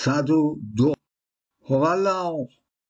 102. هوالله.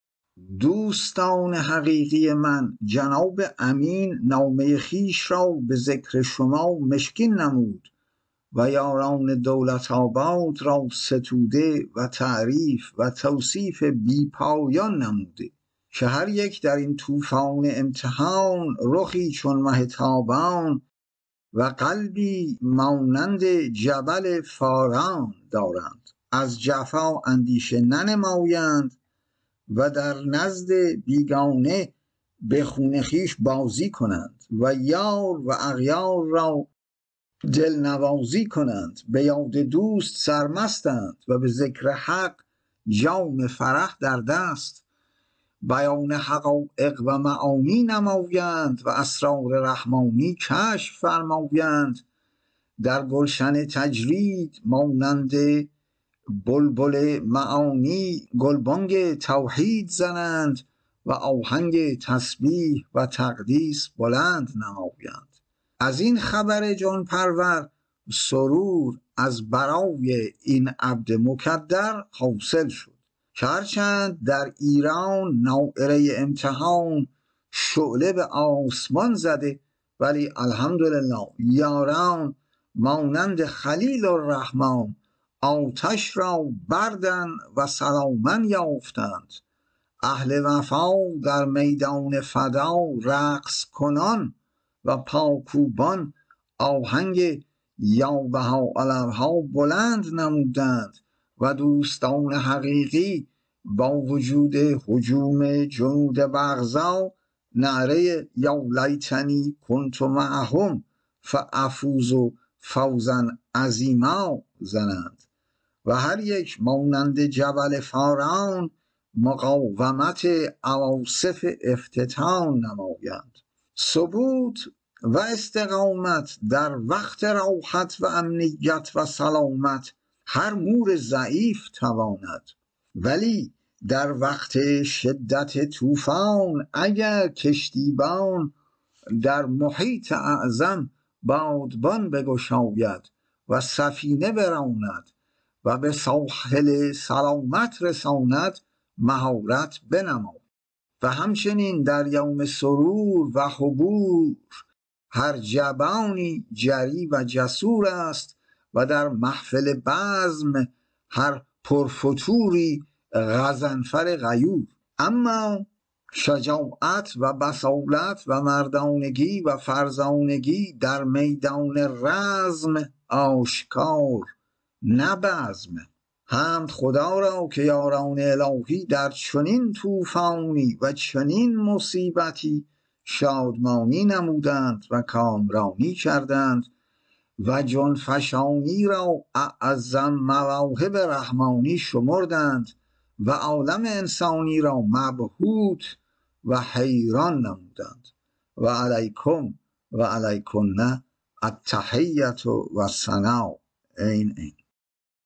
دوستان حقیقی من، جناب امین نامه خویش را به ذکر شما مشکین نمود و یاران دولت آباد را ستوده و تعریف و توصیف بی پایان نموده که هر یک در این طوفان امتحان رخی چون مه تابان و قلبی مانند جبل فاران دارند، از جفا اندیشه ننمایند و در نزد بیگانه به خون خویش بازی کنند و یار و اغیار را دلنوازی کنند، به یاد دوست سرمستند و به ذکر حق جام فرح در دست، بیان حقایق و معانی نمایند و اسرار رحمانی کشف فرمایند، در گلشن تجرید مانند بلبل معانی گلبانگ توحید زنند و آهنگ تسبیح و تقدیس بلند نمایند. از این خبر جان پرور سرور از برای این عبد مکدر حاصل شد که هرچند در ایران نائره امتحان شعله به آسمان زده، ولی الحمدلله یاران مانند خلیل الرحمن آتش را بردن و سلامن یافتند. اهل وفا در میدان فدا رقص کنان و پاکوبان آهنگ یا بهاءالله بلند نمودند و دوستان حقیقی با وجود هجوم جنود بغضا نعره یا لیتنی کنت معهم فافوز فوزا عظیما زنند و هر یک مانند جبل فاران مقاومت عواصف افتتان نمایند. ثبوت و استقامت در وقت راحت و امنیت و سلامت هر مور ضعیف تواند، ولی در وقت شدت طوفان اگر کشتیبان در محیط اعظم بادبان بگشاید و سفینه براند و به ساحل سلامت رساند مهارت بنماید. و همچنین در یوم سرور و حبور هر جبانی جری و جسور است و در محفل بزم هر پرفتوری غضنفر غیور. اما شجاعت و بصالت و مردانگی و فرزانگی در میدان رزم آشکار نه بزم. حمد خدا را که یاران الهی در چنین طوفانی و چنین مصیبتی شادمانی نمودند و کامرانی کردند و جانفشانی را اعظم مواهب رحمانی شمردند و عالم انسانی را مبهوت و حیران نمودند. و علیکم و علیکن التحیة و ثنا. این